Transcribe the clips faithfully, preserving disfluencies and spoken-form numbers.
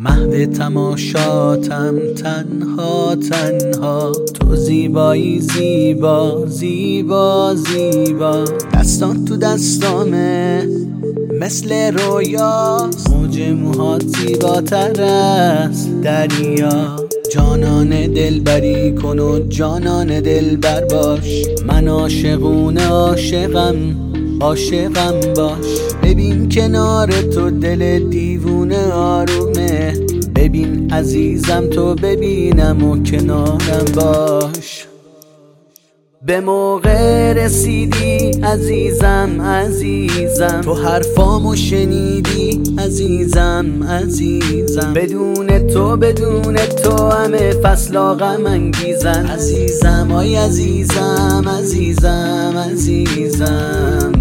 محو تماشاتم تنها تنها، تو زیبایی زیبا زیبا زیبا. دستان تو دستامه مثل رویاست، موج موهات زیباتر از دریا. جانان دلبری کن و جانان دلبر باش، من عاشقونه عاشقم عاشقم باش. ببین کنار تو دل دیوونه آرومه، ببین عزیزم تو ببینم و کنارم باش. به موقع رسیدی عزیزم عزیزم، تو حرفامو شنیدی عزیزم عزیزم. بدون تو بدون تو همه فصلا غم انگیزن عزیزم، آی عزیزم عزیزم عزیزم.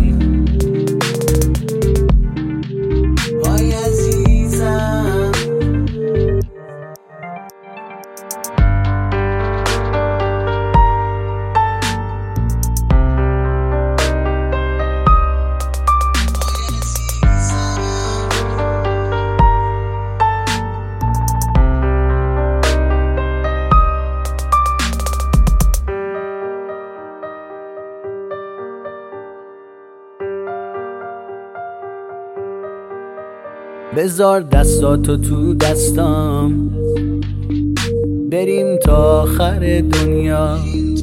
آی عزیزم بذار دستاتو تو دستام، بریم تا آخر دنیا.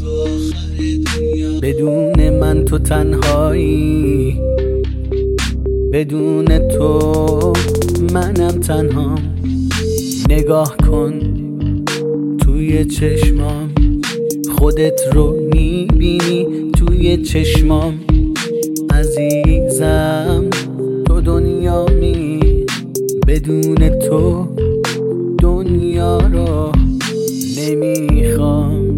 بدون من تو تنهایی، بدون تو منم تنهام. نگاه کن توی چشمام، خودت رو میبینی توی چشمام. عزیزم تو دنیامی، بدون تو دنیا رو نمیخوام.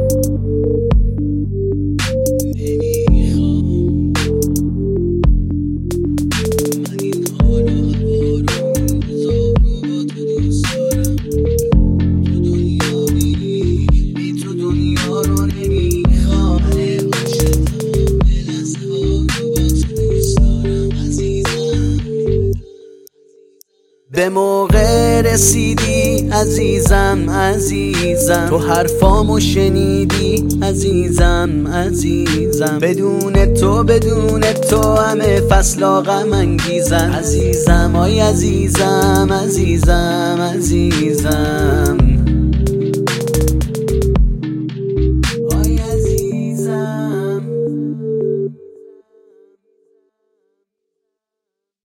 من این حال و هوا رو میذارم با تو دوست دارم. تو دنیا میری بی تو دنیا رو نمیخوام. من عاشقم به لحظه ها رو با تو دوست دارم عزیزم. به موقع رسیدی عزیزم عزیزم، تو حرفامو شنیدی عزیزم عزیزم. بدون تو بدون تو همه فصلا غم انگیزن عزیزم، آی عزیزم عزیزم عزیزم.